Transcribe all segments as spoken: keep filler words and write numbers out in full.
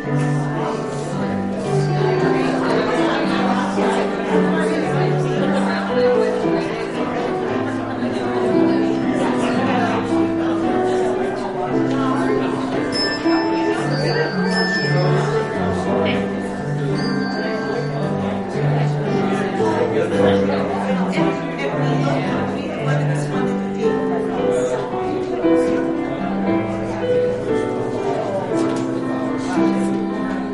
Thank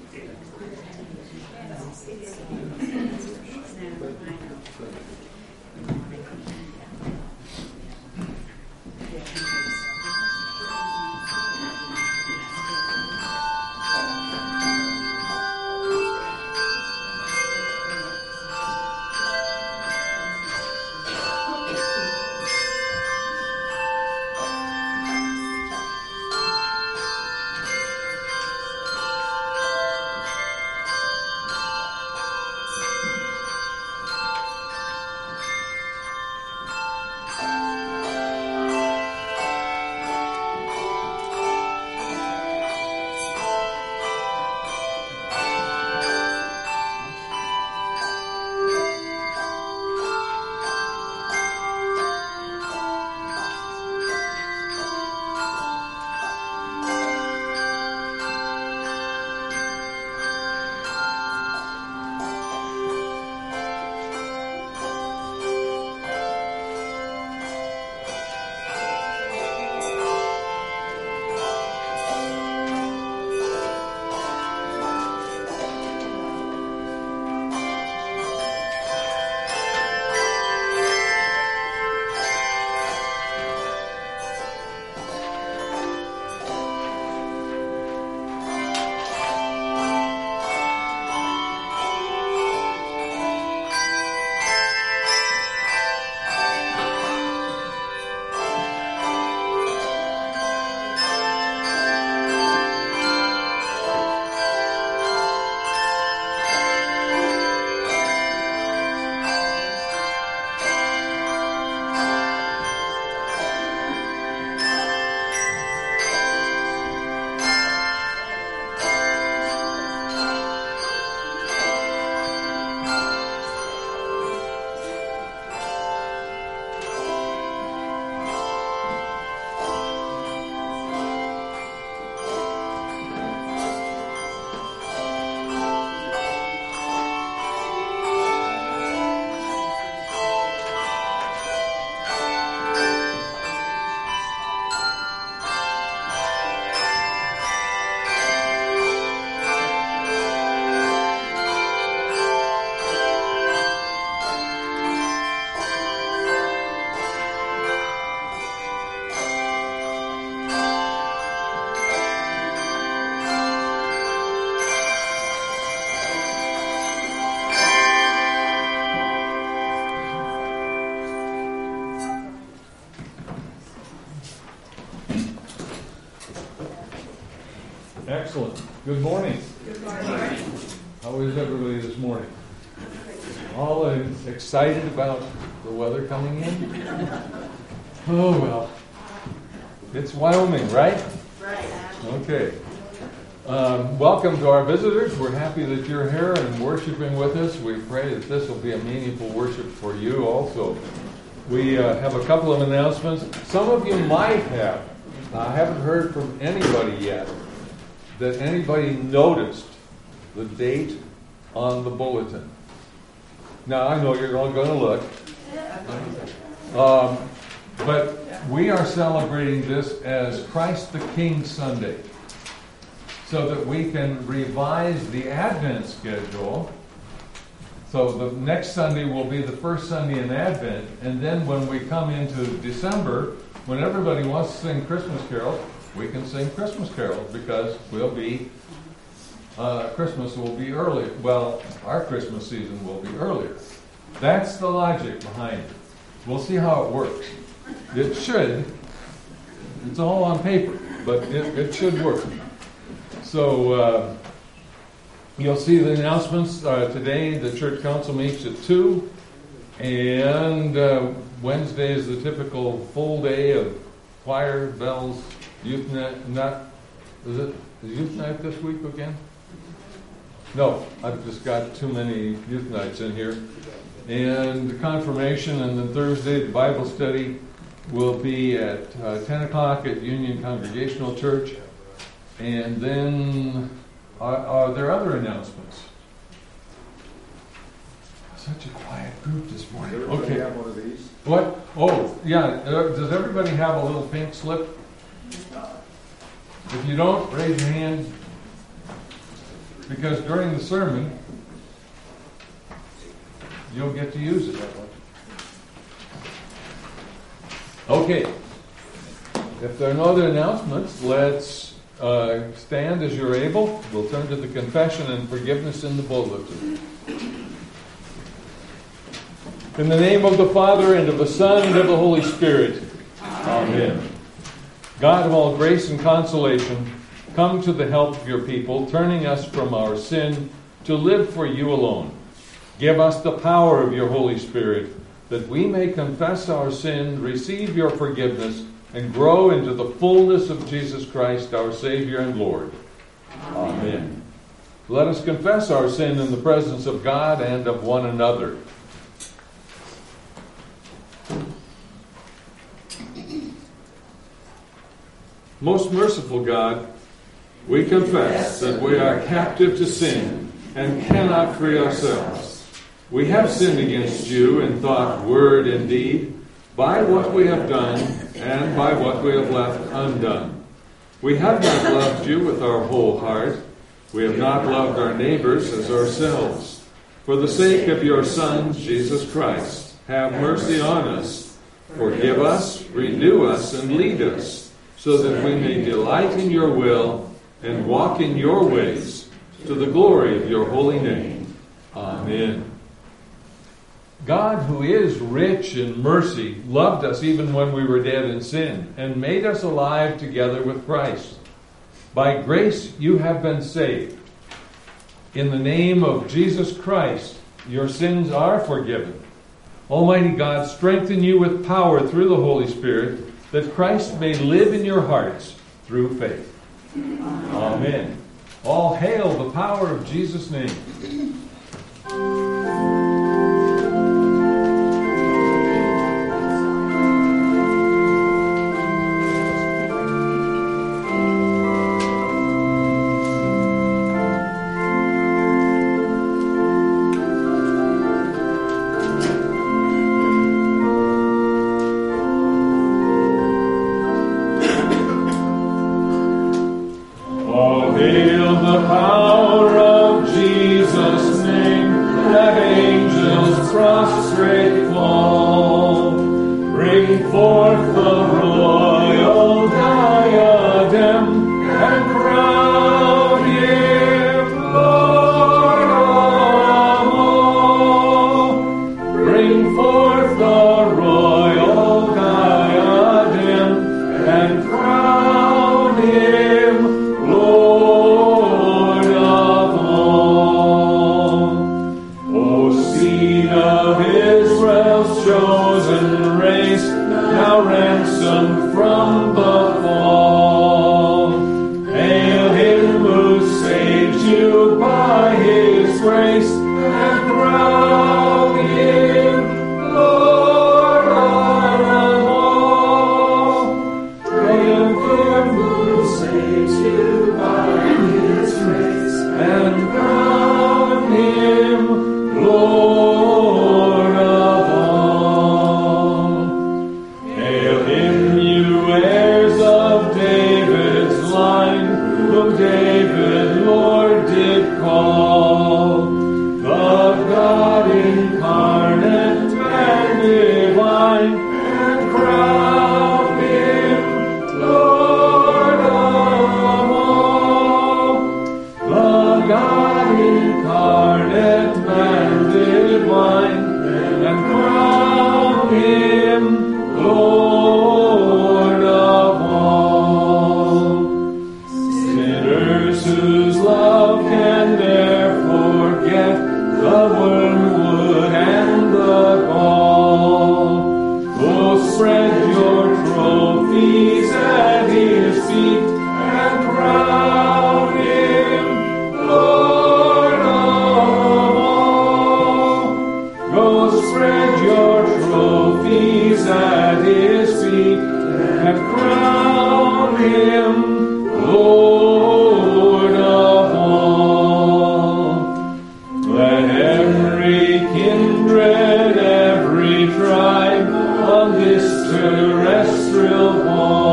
Excellent. Good morning. Good morning. How is everybody this morning? All uh, excited about the weather coming in? Oh, well. It's Wyoming, right? Right. Okay. Um, welcome to our visitors. We're happy that you're here and worshiping with us. We pray that this will be a meaningful worship for you also. We uh, have a couple of announcements. Some of you might have. I haven't heard from anybody yet that anybody noticed the date on the bulletin. Now, I know you're all going to look. Um, but we are celebrating this as Christ the King Sunday, so that we can revise the Advent schedule. So the next Sunday will be the first Sunday in Advent, and then when we come into December, when everybody wants to sing Christmas carols, we can sing Christmas carols because we'll be, uh, Christmas will be early. Well, our Christmas season will be earlier. That's the logic behind it. We'll see how it works. It should. It's all on paper, but it, it should work. So uh, you'll see the announcements uh, today. The church council meets at two, and uh, Wednesday is the typical full day of choir, bells, youth night. Not is it is youth night this week again? No, I've just got too many youth nights in here. And the confirmation, and then Thursday the Bible study will be at uh, ten o'clock at Union Congregational Church. And then, are, are there other announcements? Such a quiet group this morning. Does everybody Okay. have one of these? What? Oh, yeah. Uh, does everybody have a little pink slip? If you don't, raise your hand. because during the sermon, you'll get to use it. Okay. If there are no other announcements, let's uh, stand as you're able. We'll turn to the confession and forgiveness in the bulletin. In the name of the Father, and of the Son, and of the Holy Spirit. Amen. God of all grace and consolation, come to the help of your people, turning us from our sin to live for you alone. Give us the power of your Holy Spirit, that we may confess our sin, receive your forgiveness, and grow into the fullness of Jesus Christ, our Savior and Lord. Amen. Let us confess our sin in the presence of God and of one another. Most merciful God, we confess that we are captive to sin and cannot free ourselves. We have sinned against you in thought, word, and deed, by what we have done and by what we have left undone. We have not loved you with our whole heart. We have not loved our neighbors as ourselves. For the sake of your Son, Jesus Christ, have mercy on us. Forgive us, renew us, and lead us, so that we may delight in your will and walk in your ways, to the glory of your holy name. Amen. God, who is rich in mercy, loved us even when we were dead in sin, and made us alive together with Christ. By grace you have been saved. In the name of Jesus Christ, your sins are forgiven. Almighty God, strengthen you with power through the Holy Spirit, that Christ may live in your hearts through faith. Amen. All hail the power of Jesus' name.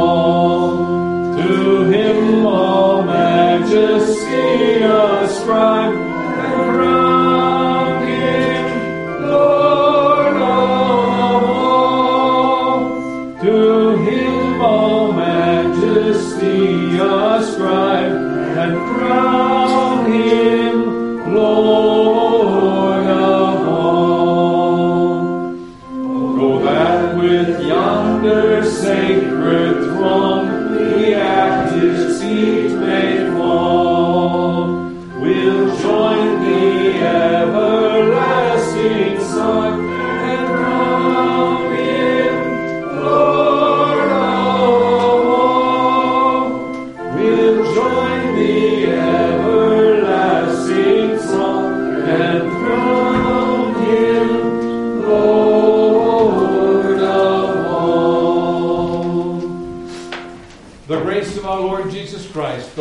To him all majesty ascribe.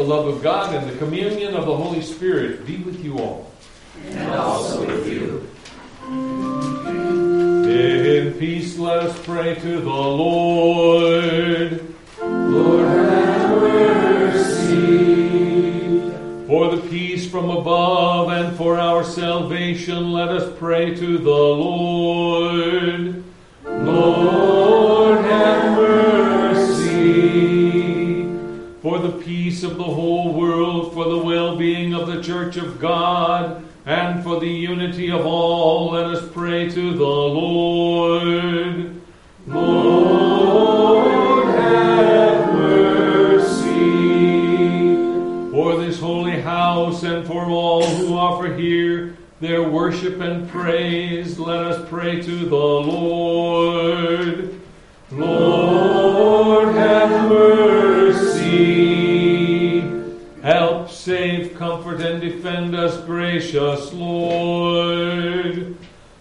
love of God and the communion of the Holy Spirit be with you all. And also with you. In peace let us pray to the Lord. Lord, have mercy. For the peace from above and for our salvation, let us pray to the Lord. Lord, have mercy. For the peace of the whole world, for the well-being of the Church of God, and for the unity of all, let us pray to the Lord. Lord, have mercy. For this holy house and for all who offer here their worship and praise, let us pray to the Lord. Lord, have mercy. Help, save, comfort, and defend us, gracious Lord.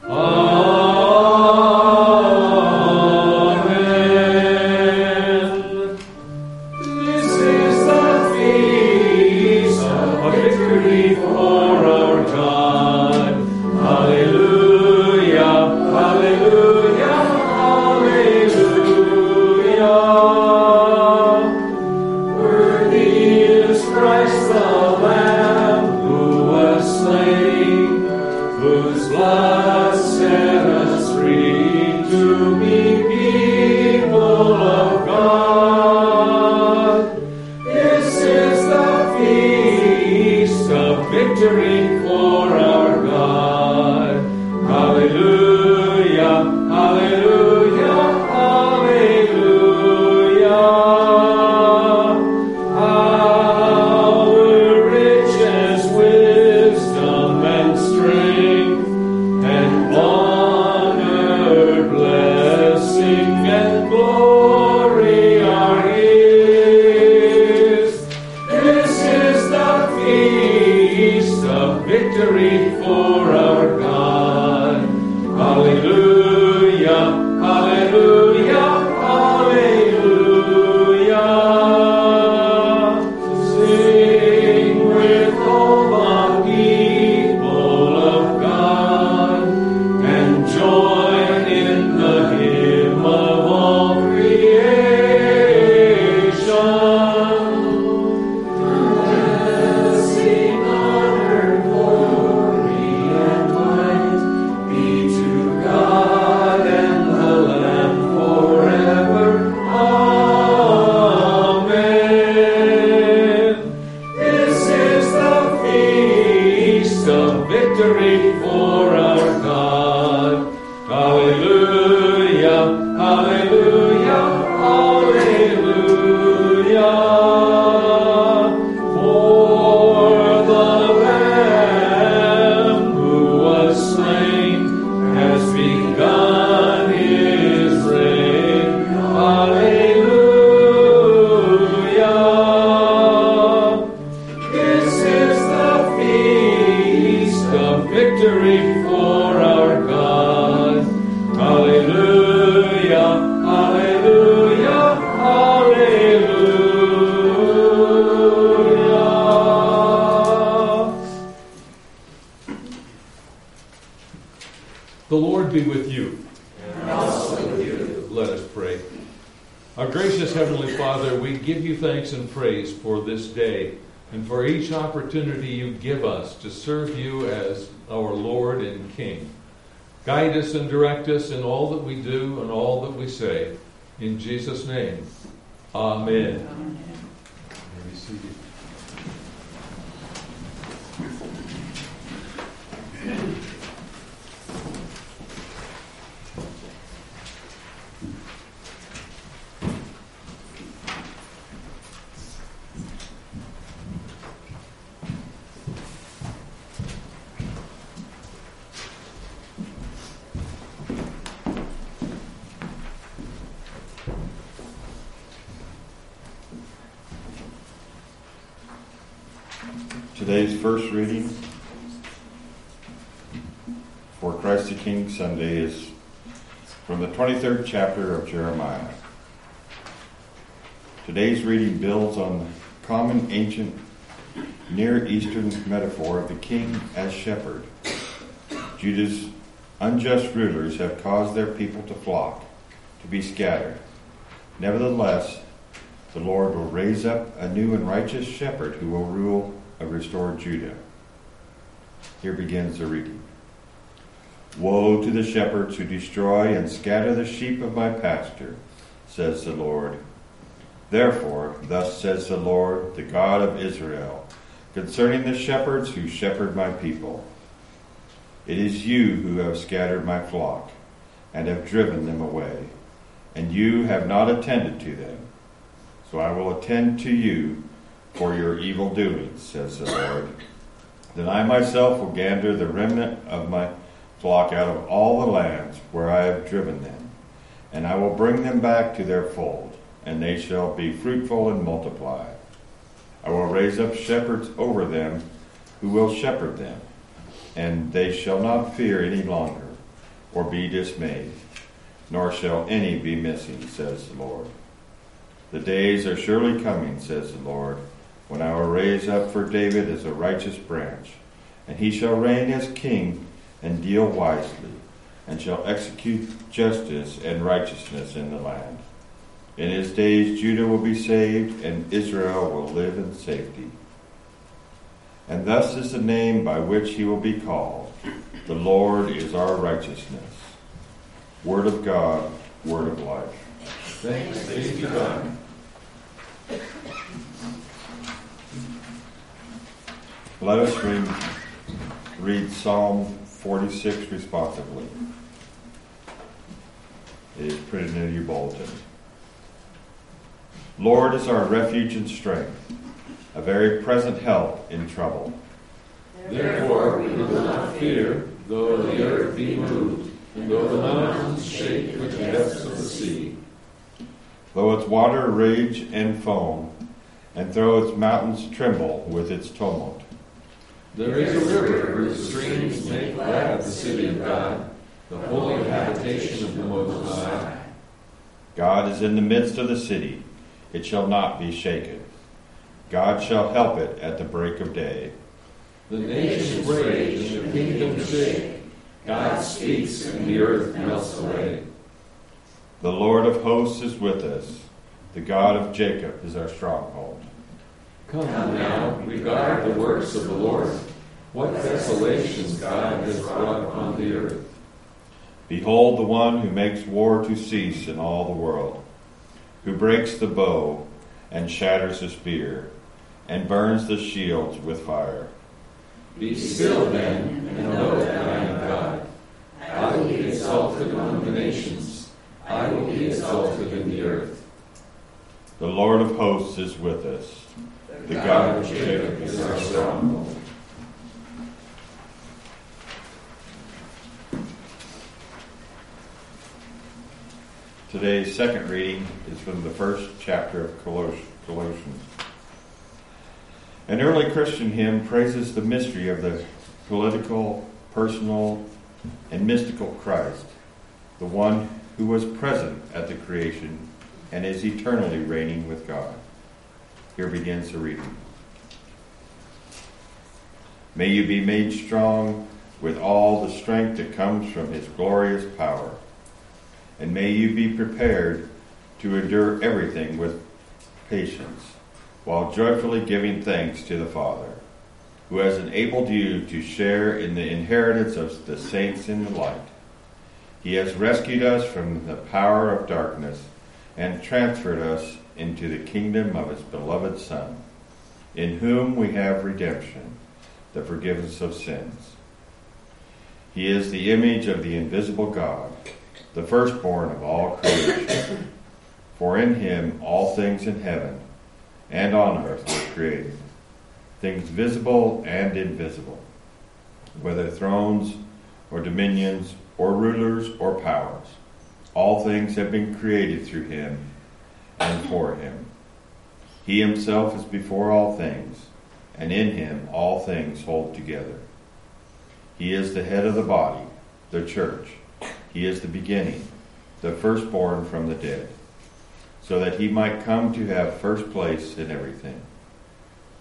Amen. This is the feast of victory for our God. Hallelujah, hallelujah, hallelujah. Worthy is Christ the Lamb who was slain, whose blood set us free to be people of God. This is the feast of victory for our God. Hallelujah, hallelujah, hallelujah. Our riches, wisdom, and strength, and honor, blessing, and glory are His. This is the feast of victory for our God. Hallelujah, hallelujah, hallelujah. Sing with all the people of God and join in the hymn of all creation. Blessing, honor, glory, and might be to God and the Lamb forever. Amen. This is the feast of victory for our God. Hallelujah, hallelujah, hallelujah. For the Lamb who was slain has begun His reign. Hallelujah. This is the feast of victory for our God. Hallelujah, hallelujah, hallelujah. The Lord be with you. And also with you. Let us pray. Our gracious Heavenly Father, we give you thanks and praise for this day and for each opportunity you give us to serve you as our Lord and King. Guide us and direct us in all that we do and all that we say. In Jesus' name, amen. Amen. You may be seated. Today's first reading for Christ the King Sunday is from the twenty-third chapter of Jeremiah. Today's reading builds on common ancient Near Eastern metaphor of the king as shepherd. Judah's unjust rulers have caused their people to flock, to be scattered. Nevertheless, the Lord will raise up a new and righteous shepherd who will rule a restored Judah. Here begins the reading. Woe to the shepherds who destroy and scatter the sheep of my pasture, says the Lord. Therefore, thus says the Lord, the God of Israel, concerning the shepherds who shepherd my people. It is you who have scattered my flock, and have driven them away, and you have not attended to them. So I will attend to you for your evil doings, says the Lord. Then I myself will gather the remnant of my flock out of all the lands where I have driven them, and I will bring them back to their fold, and they shall be fruitful and multiply. I will raise up shepherds over them who will shepherd them, and they shall not fear any longer, or be dismayed, nor shall any be missing, says the Lord. The days are surely coming, says the Lord, when I will raise up for David as a righteous branch, and he shall reign as king and deal wisely, and shall execute justice and righteousness in the land. In his days Judah will be saved, and Israel will live in safety. And thus is the name by which he will be called. The Lord is our righteousness. Word of God, word of life. Thanks be to God. Let us read, read Psalm forty-six responsively. It is printed in your bulletin. Lord is our refuge and strength, a very present help in trouble. Therefore we will not fear, though the earth be moved, and though the mountains shake with the depths of the sea. Though its water rage and foam, and though its mountains tremble with its tumult. There is a river whose streams make glad the city of God, the holy habitation of the Most High. God is in the midst of the city. It shall not be shaken. God shall help it at the break of day. The nations rage and the kingdoms shake. God speaks and the earth melts away. The Lord of hosts is with us. The God of Jacob is our stronghold. Come now, regard the works of the Lord. What desolations God has brought upon the earth. Behold the one who makes war to cease in all the world, who breaks the bow and shatters the spear, and burns the shields with fire. Be still then, and know that I am God. I will be exalted among the nations. I will be exalted in the earth. The Lord of hosts is with us. The God of Jacob is our stronghold. Today's second reading is from the first chapter of Colossians. An early Christian hymn praises the mystery of the political, personal, and mystical Christ, the one who was present at the creation and is eternally reigning with God. Here begins the reading. May you be made strong with all the strength that comes from his glorious power, and may you be prepared to endure everything with patience, while joyfully giving thanks to the Father, who has enabled you to share in the inheritance of the saints in the light. He has rescued us from the power of darkness and transferred us into the kingdom of his beloved Son, in whom we have redemption, the forgiveness of sins. He is the image of the invisible God, the firstborn of all creation. For in him all things in heaven and on earth were created, things visible and invisible, whether thrones or dominions or rulers or powers. All things have been created through him and for him. He himself is before all things, and in him all things hold together. He is the head of the body, the church. He is the beginning, the firstborn from the dead, so that he might come to have first place in everything.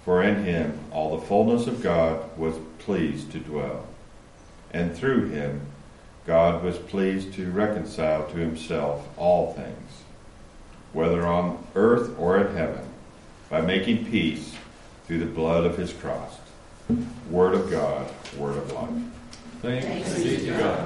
For in him all the fullness of God was pleased to dwell, and through him God was pleased to reconcile to himself all things, whether on earth or in heaven, by making peace through the blood of his cross. Word of God, word of life. Thanks, Thanks be to God.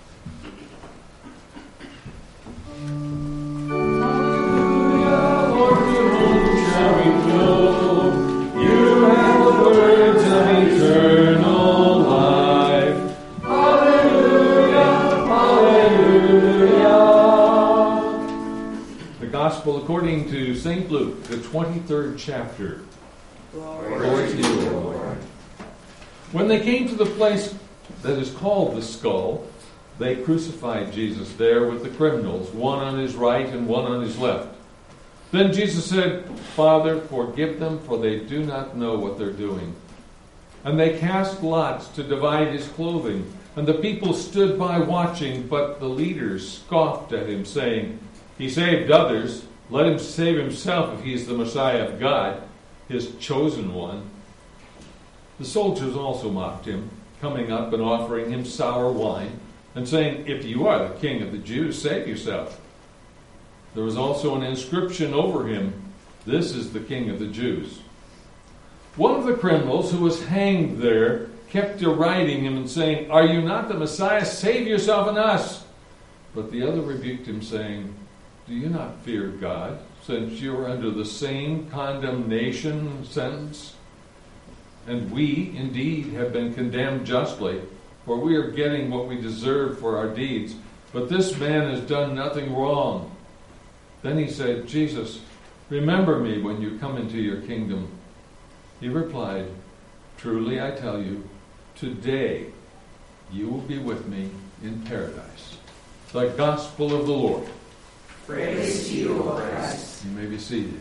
Gospel according to Saint Luke, the twenty-third chapter. Glory, Glory to you, Lord. When they came to the place that is called the Skull, they crucified Jesus there with the criminals, one on his right and one on his left. Then Jesus said, Father, forgive them, for they do not know what they're doing. And they cast lots to divide his clothing. And the people stood by watching, but the leaders scoffed at him, saying, He saved others. Let him save himself if he is the Messiah of God, his chosen one. The soldiers also mocked him, coming up and offering him sour wine, and saying, If you are the king of the Jews, save yourself. There was also an inscription over him, This is the King of the Jews. One of the criminals who was hanged there kept deriding him and saying, Are you not the Messiah? Save yourself and us. But the other rebuked him, saying, Do you not fear God, since you are under the same condemnation sentence? And we, indeed, have been condemned justly, for we are getting what we deserve for our deeds. But this man has done nothing wrong. Then he said, Jesus, remember me when you come into your kingdom. He replied, Truly I tell you, today you will be with me in paradise. The gospel of the Lord. praise to you, O Christ. You may be seated.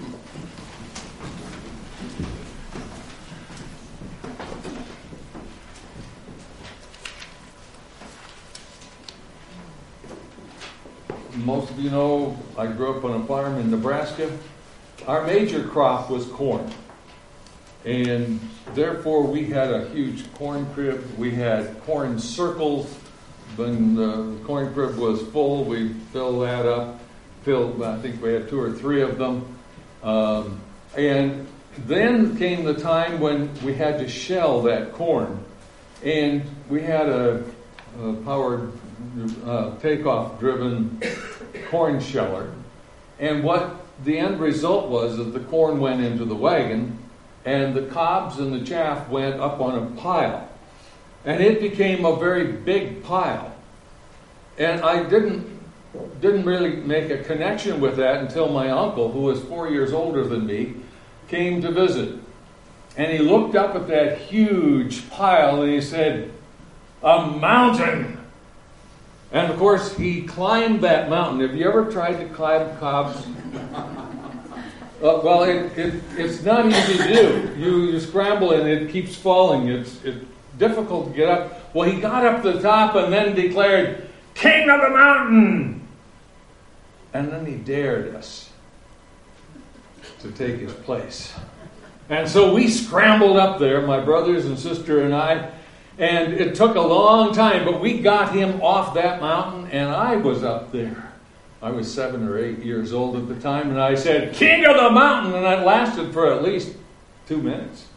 Most of you know I grew up on a farm in Nebraska. Our major crop was corn. And therefore we had a huge corn crib. We had corn circles. When the corn crib was full, we filled that up. Filled, I think we had two or three of them. Um, and then came the time when we had to shell that corn. And we had a, a powered, uh, takeoff driven corn sheller. And what the end result was is the corn went into the wagon, and the cobs and the chaff went up on a pile. And it became a very big pile. And I didn't didn't really make a connection with that until my uncle, who was four years older than me, came to visit. And he looked up at that huge pile and he said, "A mountain!" And of course, he climbed that mountain. Have you ever tried to climb cobs? Uh, well, it, it, it's not easy to do. You, you scramble and it keeps falling. It's, it's difficult to get up. Well, he got up to the top and then declared, "King of the mountain!" And then he dared us to take his place. And so we scrambled up there, my brothers and sister and I, and it took a long time, but we got him off that mountain, and I was up there. I was seven or eight years old at the time, and I said, "King of the mountain!" And that lasted for at least two minutes.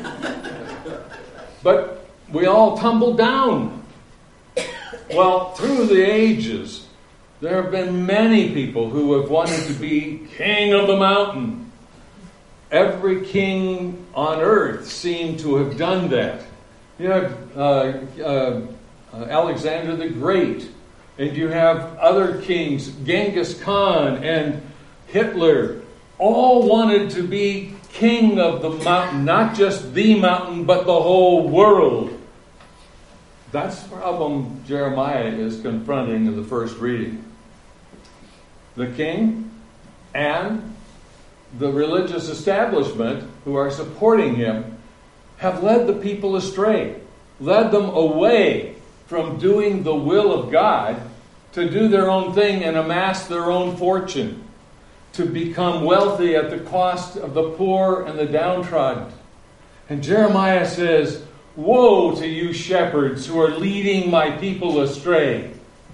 But we all tumbled down. Well, through the ages, there have been many people who have wanted to be king of the mountain. Every king on earth seemed to have done that. You have uh, uh, Alexander the Great, and you have other kings, Genghis Khan and Hitler, all wanted to be king of the mountain, not just the mountain, but the whole world. That's the problem Jeremiah is confronting in the first reading. The king and the religious establishment who are supporting him have led the people astray, led them away from doing the will of God to do their own thing and amass their own fortune, to become wealthy at the cost of the poor and the downtrodden. And Jeremiah says, "Woe to you shepherds who are leading my people astray.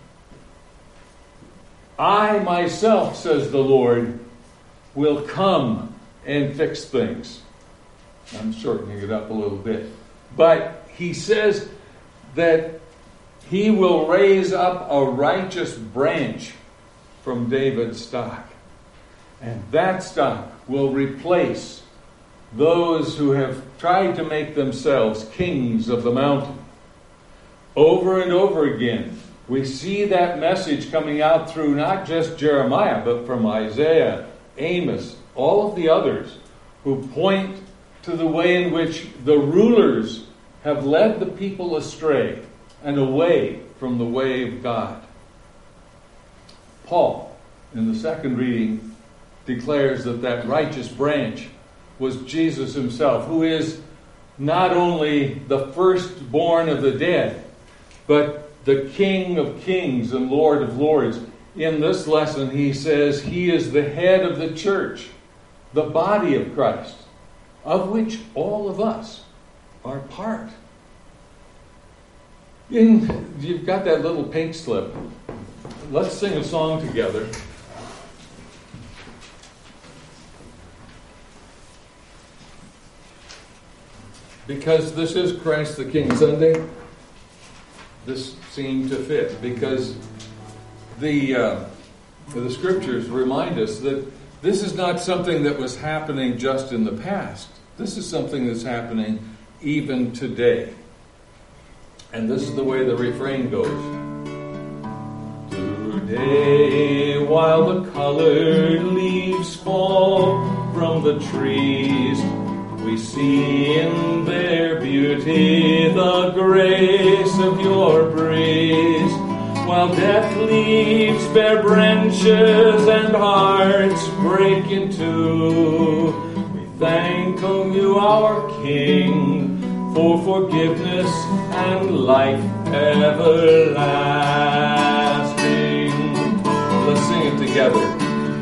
I myself, says the Lord, will come and fix things." I'm shortening it up a little bit. But he says that he will raise up a righteous branch from David's stock. And that stock will replace those who have tried to make themselves kings of the mountain. Over and over again, we see that message coming out through not just Jeremiah, but from Isaiah, Amos, all of the others who point to the way in which the rulers have led the people astray and away from the way of God. Paul, in the second reading, declares that that righteous branch was Jesus himself, who is not only the firstborn of the dead, but the King of kings and Lord of lords. In this lesson, he says he is the head of the church, the body of Christ, of which all of us are part. In, you've got that little pink slip. Let's sing a song together. Because this is Christ the King Sunday, this seemed to fit. Because the uh, the scriptures remind us that this is not something that was happening just in the past. This is something that's happening even today. And this is the way the refrain goes. Today, while the colored leaves fall from the trees, we see in their beauty the grace of your breeze. While death leaves bare branches and hearts break in two, we thank you, our King, for forgiveness and life everlasting. Let's sing it together.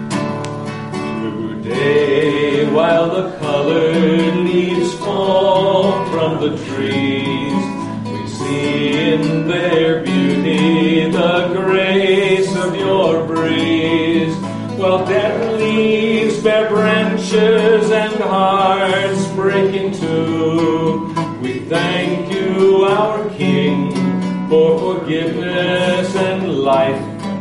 Today, while the colored leaves fall from the trees, we see in their beauty the grace of your breeze. While death leaves bare branches and hearts break in two, we thank you, our King, for forgiveness and life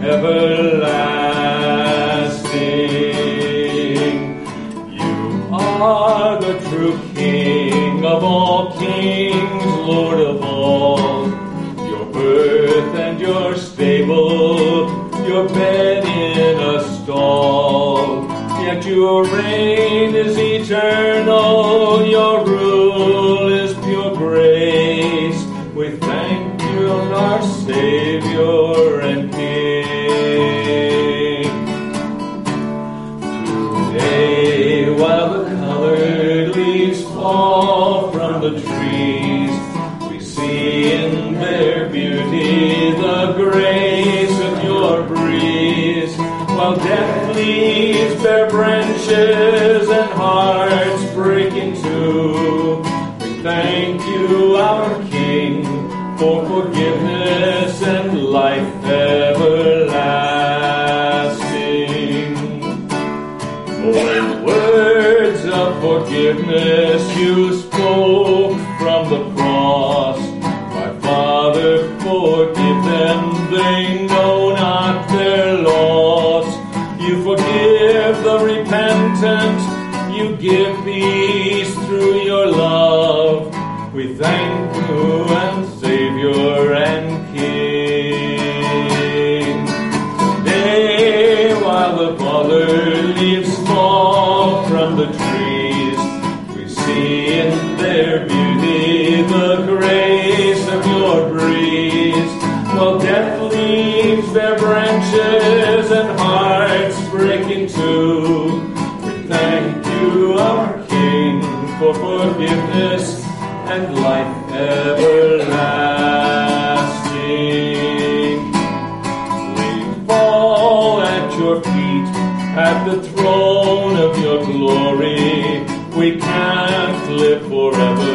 everlasting. You are the true King of all kings, Lord of all. Your birth and your stable, your bed in a stall. Yet your reign is eternal, your rule is pure grace. We thank you, our Savior and King. Today, while the colored leaves fall from the trees, we see in their beauty the grace of your breeze. While death leaves bare branches and hearts break in two, we thank you, our King, for forgiveness and life everlasting. For words of forgiveness you spoke from the cross. My Father, forgive them, they know not their loss. You forgive the repentant, you give peace through your love. We thank you, and Savior and King. Today, while the colored leaves fall from the trees, we see in their beauty the grace of your breeze. While death leaves bare branches and hearts break in two, we thank you, our King, for forgiveness and life everlasting. We fall at your feet, at the throne of your glory. We can't live forever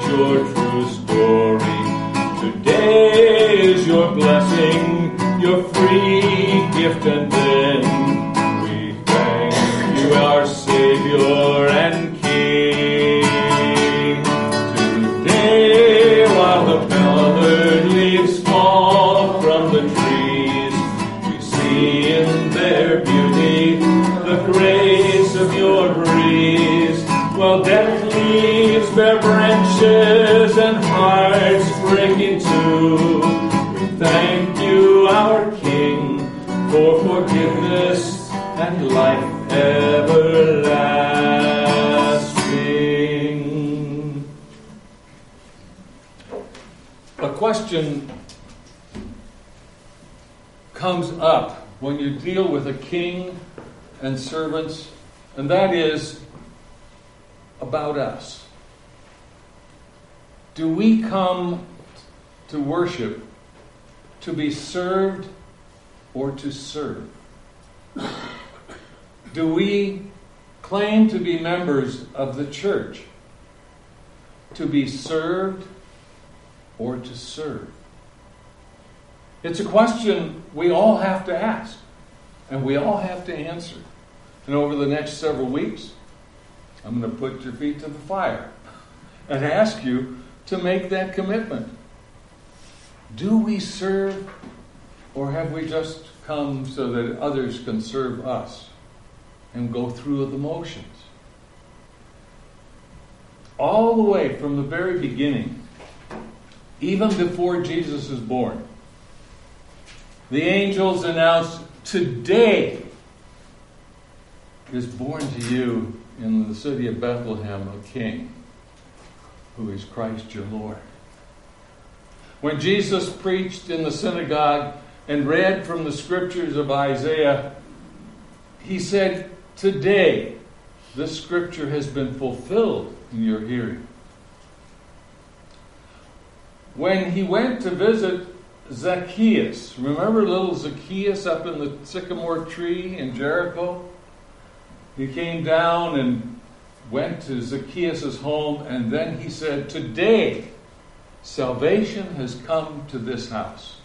your true story. Today is your blessing, your free gift, and then we thank you, our Savior and King. Today, while the colored leaves fall from the trees, we see in their beauty the grace of your breeze. While death leaves bare branches and hearts breaking too, we thank you, our King, for forgiveness and life everlasting. A question comes up when you deal with a king and servants, and that is about us. Do we come to worship to be served or to serve? Do we claim to be members of the church to be served or to serve? It's a question we all have to ask, and we all have to answer. And over the next several weeks, I'm going to put your feet to the fire and ask you to make that commitment. Do we serve, or have we just come so that others can serve us and go through the motions? All the way from the very beginning, even before Jesus is born, the angels announced, today is born to you in the city of Bethlehem a king, who is Christ your Lord. When Jesus preached in the synagogue and read from the scriptures of Isaiah, he said, today this scripture has been fulfilled in your hearing. When he went to visit Zacchaeus, remember little Zacchaeus up in the sycamore tree in Jericho? He came down and went to Zacchaeus' home, and then he said, today salvation has come to this house.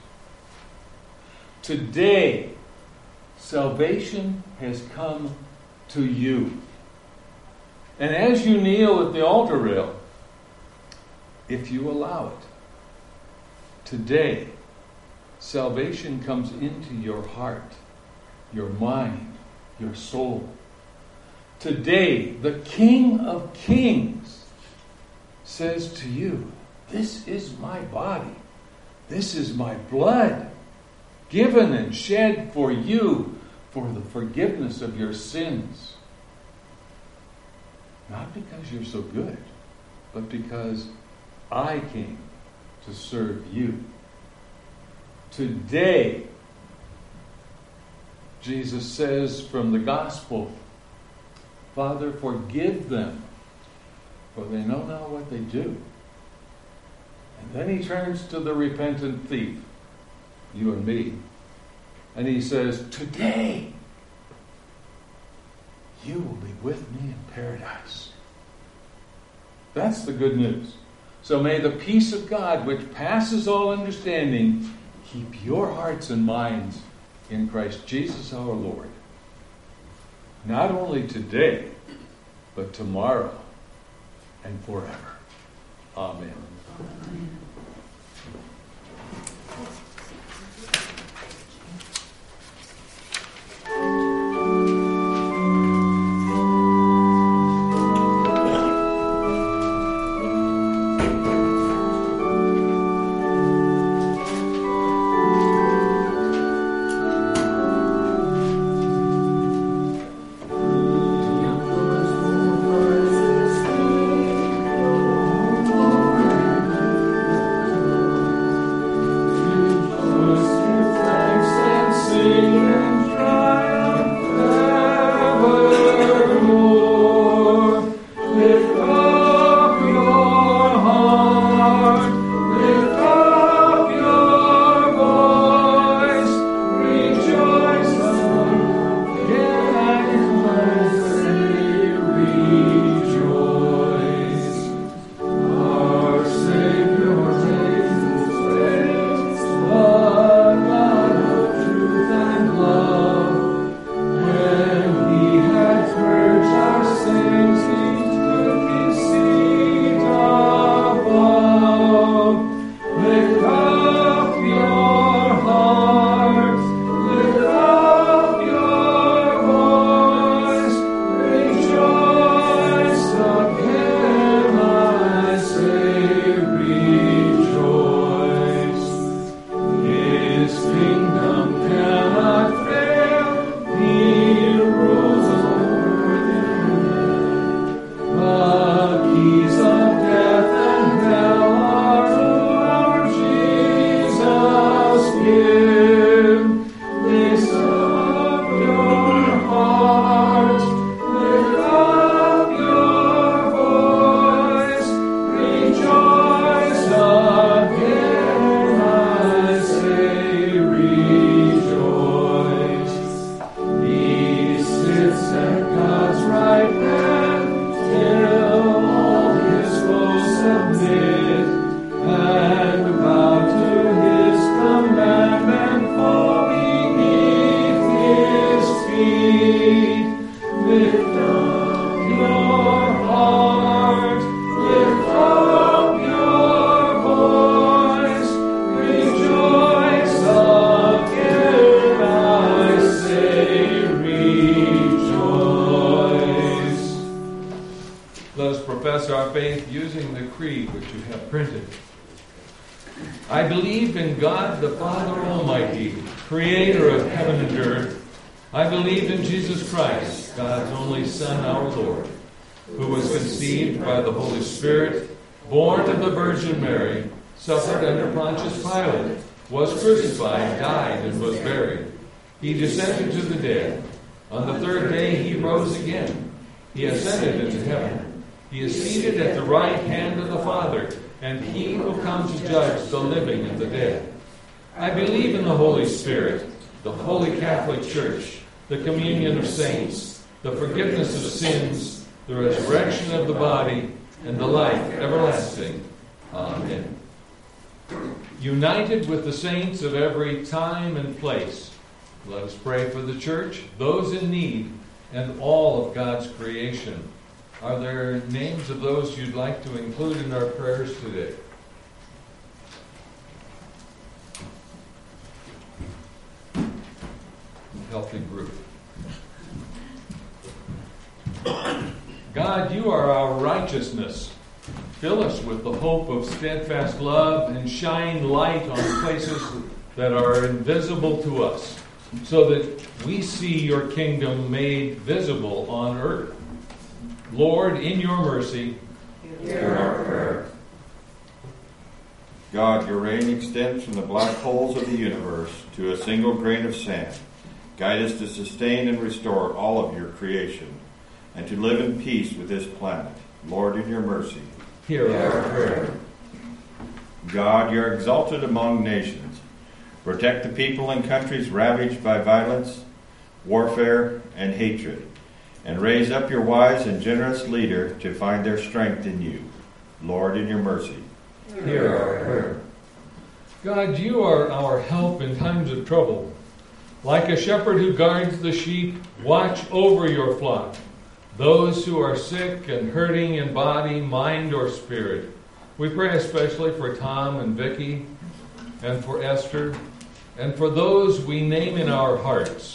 Today salvation has come to you. And as you kneel at the altar rail, if you allow it, today salvation comes into your heart, your mind, your soul. Today, the King of Kings says to you, this is my body, this is my blood, given and shed for you for the forgiveness of your sins. Not because you're so good, but because I came to serve you. Today, Jesus says from the gospel, Father, forgive them, for they know not what they do. And then he turns to the repentant thief, you and me, and he says, today you will be with me in paradise. That's the good news. So may the peace of God, which passes all understanding, keep your hearts and minds in Christ Jesus our Lord. Not only today, but tomorrow and forever. Amen. you have printed. I believe in God the Father Almighty, creator of heaven and earth. I believe in Jesus Christ, God's only Son, our Lord, who was conceived by the Holy Spirit, born of the Virgin Mary, suffered under Pontius Pilate, was crucified, died, and was buried. He descended to the dead. On the third day he rose again. He ascended into heaven. He is seated at the right hand of the Father, and he will come to judge the living and the dead. I believe in the Holy Spirit, the Holy Catholic Church, the communion of saints, the forgiveness of sins, the resurrection of the body, and the life everlasting. Amen. United with the saints of every time and place, let us pray for the church, those in need, and all of God's creation. Are there names of those you'd like to include in our prayers today? Healthy group. God, you are our righteousness. Fill us with the hope of steadfast love and shine light on places that are invisible to us, so that we see your kingdom made visible on earth. Lord, in your mercy, hear our prayer. God, your reign extends from the black holes of the universe to a single grain of sand. Guide us to sustain and restore all of your creation, and to live in peace with this planet. Lord, in your mercy, hear our prayer. God, you're exalted among nations. Protect the people in countries ravaged by violence, warfare, and hatred, and raise up your wise and generous leader to find their strength in you. Lord, in your mercy, hear our prayer. God, you are our help in times of trouble. Like a shepherd who guards the sheep, watch over your flock, those who are sick and hurting in body, mind, or spirit. We pray especially for Tom and Vicky, and for Esther, and for those we name in our hearts,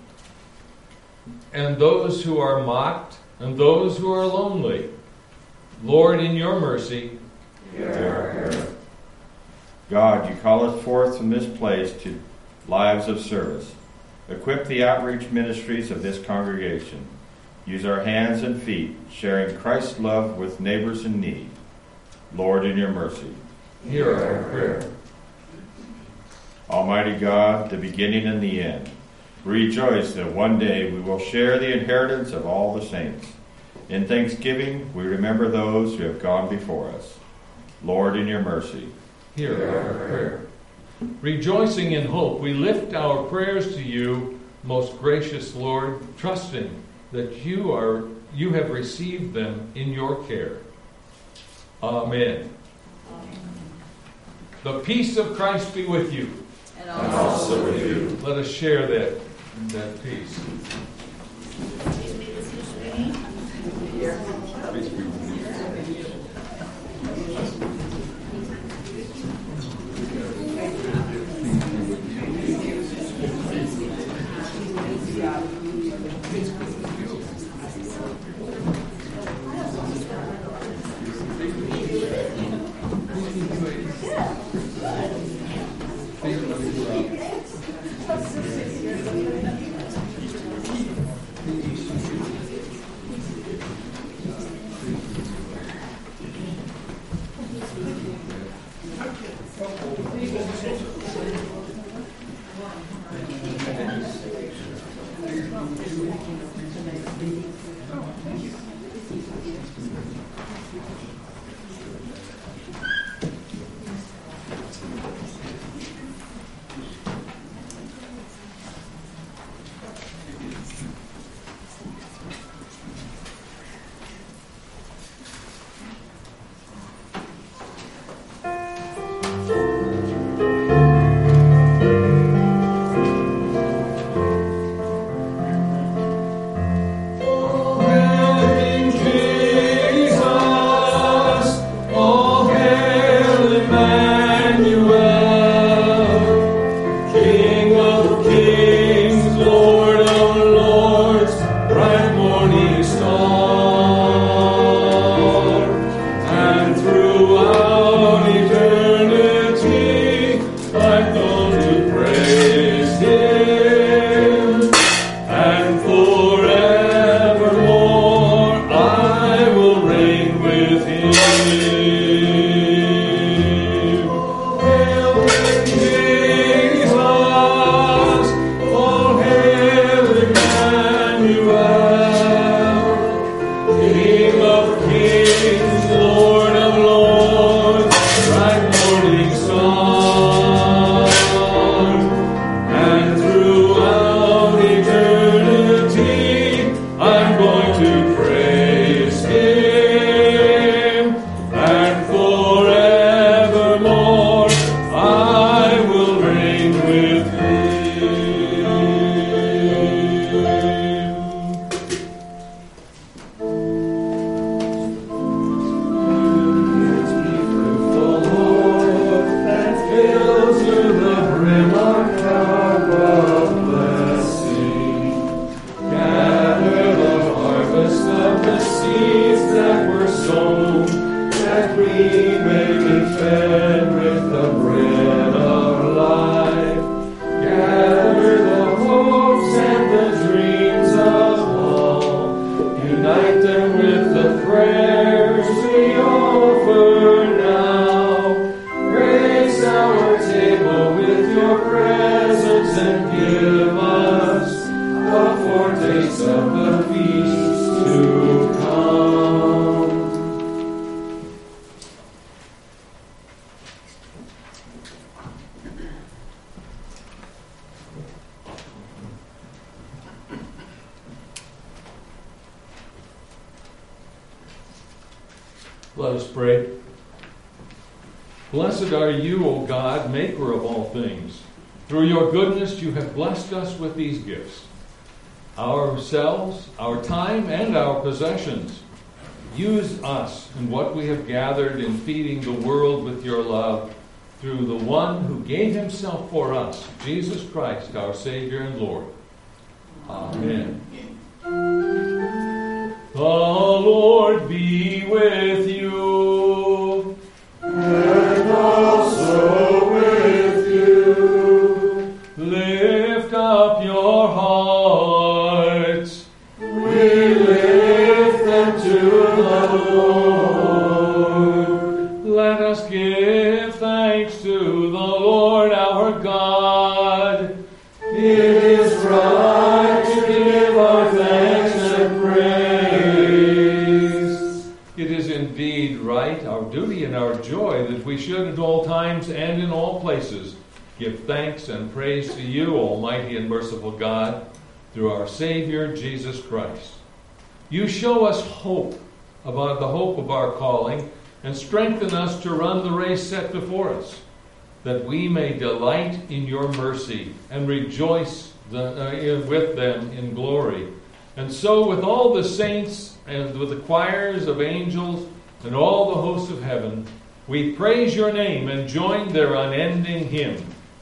and those who are mocked, and those who are lonely. Lord, in your mercy, hear our prayer. God, you call us forth from this place to lives of service. Equip the outreach ministries of this congregation. Use our hands and feet, sharing Christ's love with neighbors in need. Lord, in your mercy, hear our prayer. Almighty God, the beginning and the end, rejoice that one day we will share the inheritance of all the saints. In thanksgiving, we remember those who have gone before us. Lord, in your mercy, hear our prayer. Rejoicing in hope, we lift our prayers to you, most gracious Lord, trusting that you are you have received them in your care. Amen. Amen. The peace of Christ be with you. And also with you. Let us share that, that peace. Peace be with you. Let us pray. Blessed are you, O God, maker of all things. Through your goodness you have blessed us with these gifts, ourselves, our time, and our possessions. Use us in what we have gathered in feeding the world with your love through the one who gave himself for us, Jesus Christ, our Savior and Lord. Amen. The Lord be with you. And also with you. Lift up your hearts. We lift them to the Lord. Let us give thanks to the Lord our God. It is right to give our thanks and praise. It is indeed right, our duty and our joy, that we should at all times and in all places give thanks and praise to you, Almighty and merciful God, through our Savior, Jesus Christ. You show us hope about the hope of our calling and strengthen us to run the race set before us, that we may delight in your mercy and rejoice the, uh, with them in glory. And so with all the saints and with the choirs of angels and all the hosts of heaven, we praise your name and join their unending hymn.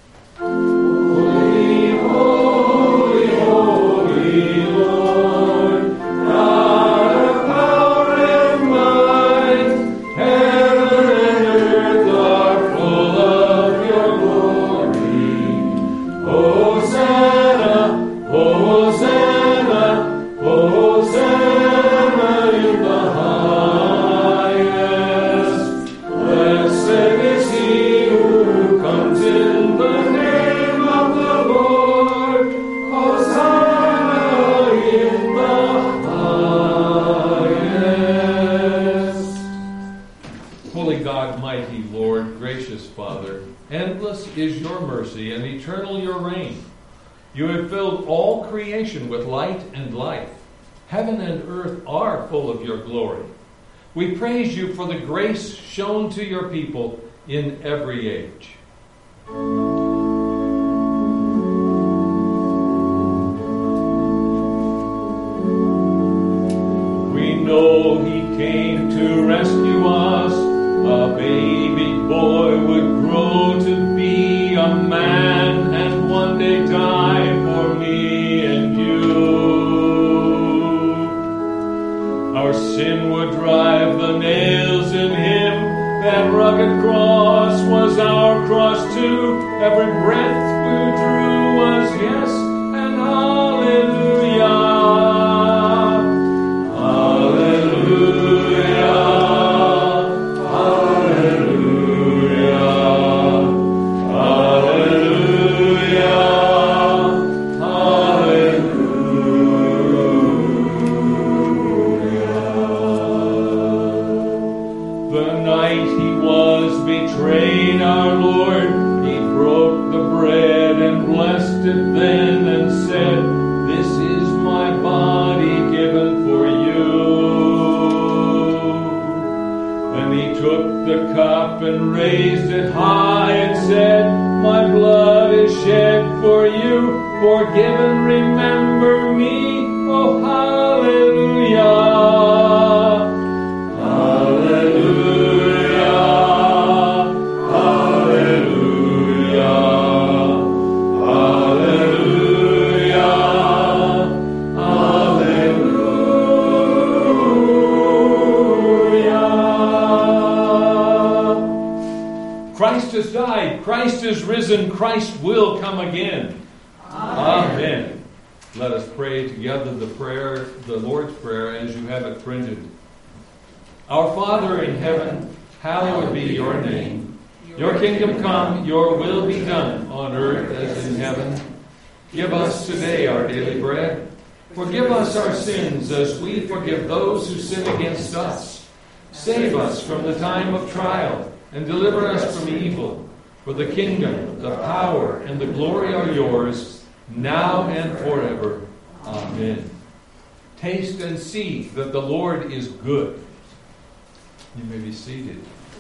Holy, holy, holy Lord, God of power and might, heaven and earth are full of your glory. Hosanna, Hosanna, Hosanna in the highest. Blessed is he who comes in the name of the Lord. Hosanna in the highest. Holy God, mighty Lord, gracious Father, endless is your mercy and eternal your reign. You have filled all creation with light and life. Heaven and earth are full of your glory. We praise you for the grace shown to your people in every age. We know he came to rescue us. A baby boy would grow to be a man and one day die for me and you. Our sin would drive the nails in him. That rugged cross was our cross too. Every breath we drew was yes and hallelujah. Hallelujah. Betrayed our Lord, he broke the bread and blessed it then and said, "This is my body given for you." Then he took the cup and raised it high and said, "My blood is shed for you, forgiven, remember me." Oh, hallelujah. Hallelujah. Christ has died. Christ is risen. Christ will come again. Amen. Amen. Let us pray together the prayer, the Lord's Prayer, as you have it printed. Our Father in heaven, hallowed be your name. Your kingdom come, your will be done on earth as in heaven. Give us today our daily bread. Forgive us our sins as we forgive those who sin against us. Save us from the time of trial and deliver us from evil. For the kingdom, the power, and the glory are yours, now and forever. Amen. Taste and see that the Lord is good. You may be seated.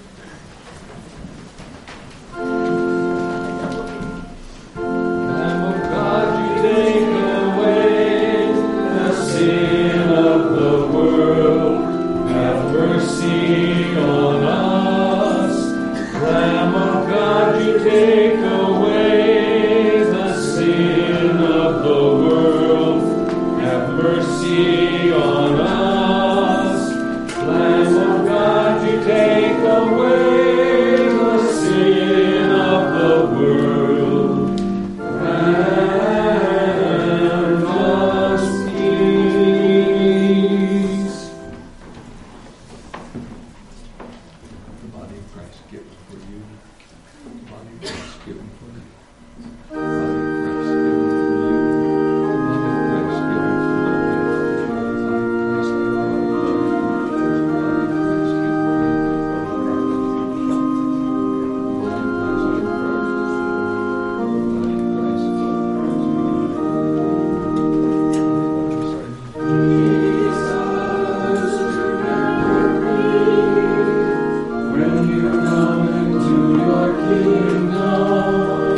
Lamb of God, you take away the sin of the world. Have mercy on us. Lamb of God, you take away the sin of the world. Have mercy on us. Lamb of God, you take away the sin of the world. Grant us peace. The body of Christ given for you. The body of Christ given for you. The body of Christ given for you. The body of Christ given for you. The body of Christ given for you. When you come into your kingdom,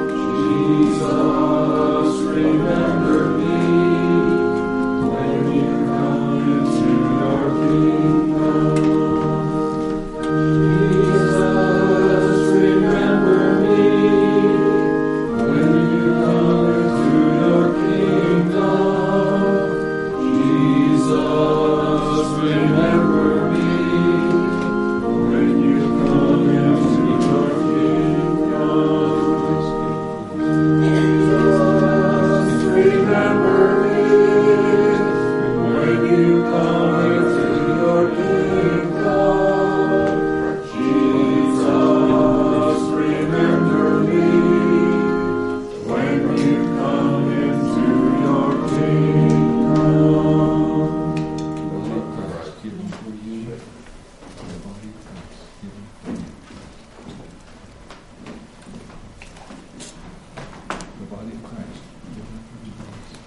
Jesus, remember me. When you come into your kingdom, Jesus, remember me. When you come into your kingdom, Jesus, remember me. When you come into your kingdom, Jesus, remember me. When you come into your kingdom, Jesus, remember me. When you come into your kingdom. The body of Christ given for you. The body of Christ given for you. The body of Christ given for you.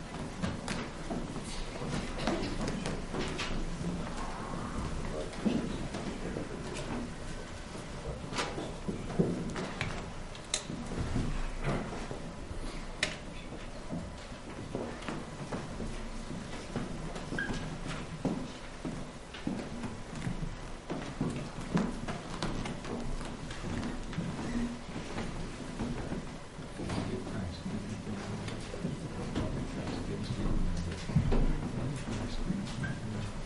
The body of Christ given for you. The body of Christ given for you. The body of Christ given for you.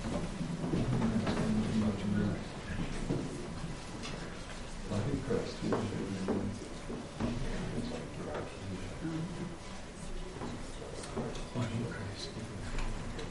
The body of Christ given for you. Body of Christ given for you.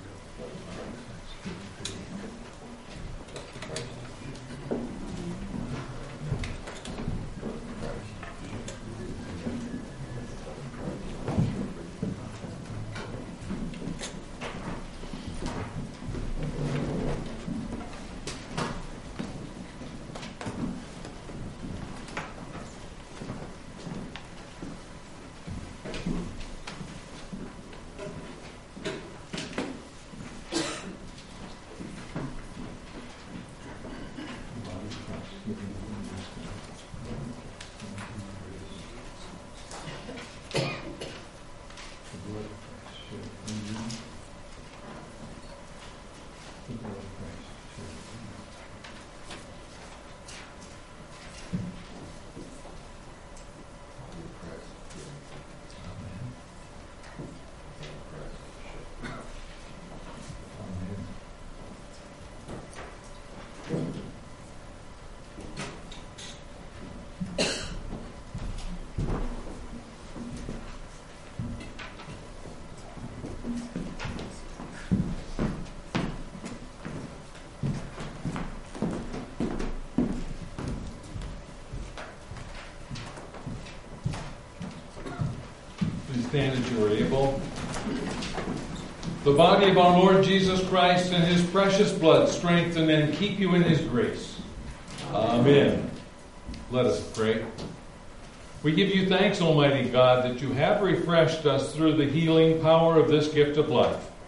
Stand as you are able. The body of our Lord Jesus Christ and his precious blood strengthen and keep you in his grace. Amen. Let us pray. We give you thanks, Almighty God, that you have refreshed us through the healing power of this gift of life.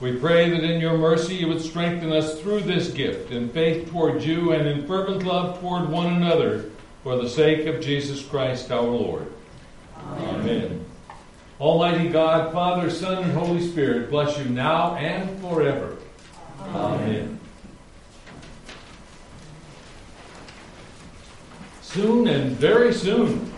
We pray that in your mercy you would strengthen us through this gift in faith toward you and in fervent love toward one another for the sake of Jesus Christ our Lord. Amen. Amen. Almighty God, Father, Son, and Holy Spirit, bless you now and forever. Amen. Amen. Soon and very soon.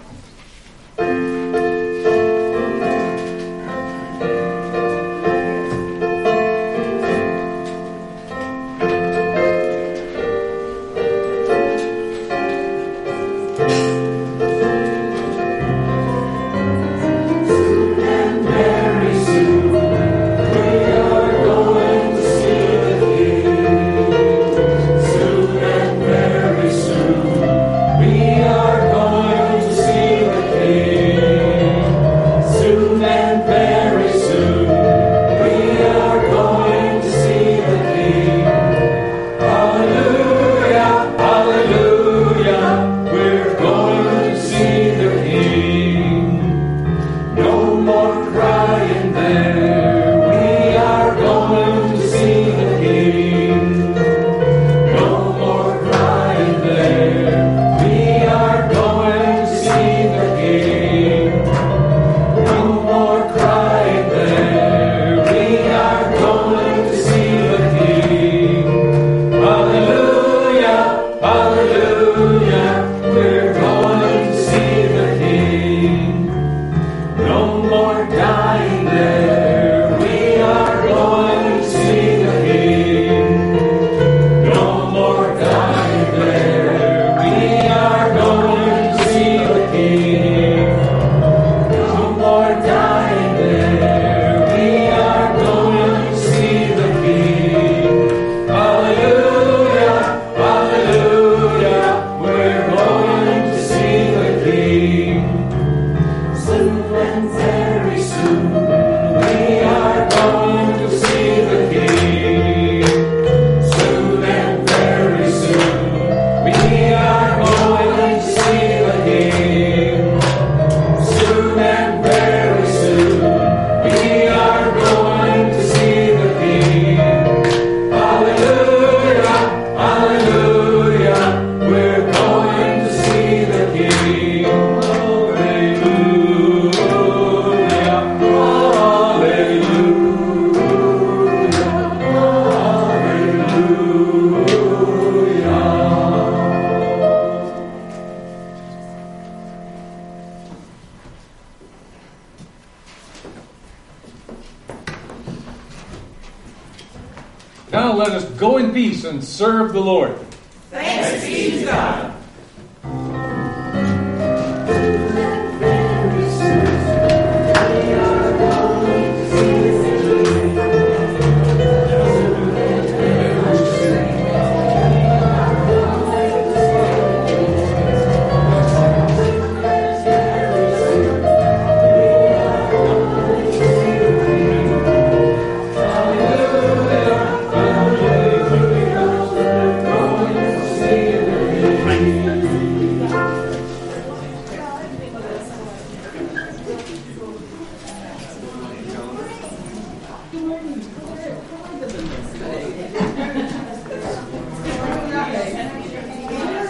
Now let us go in peace and serve the Lord. Thanks be to God.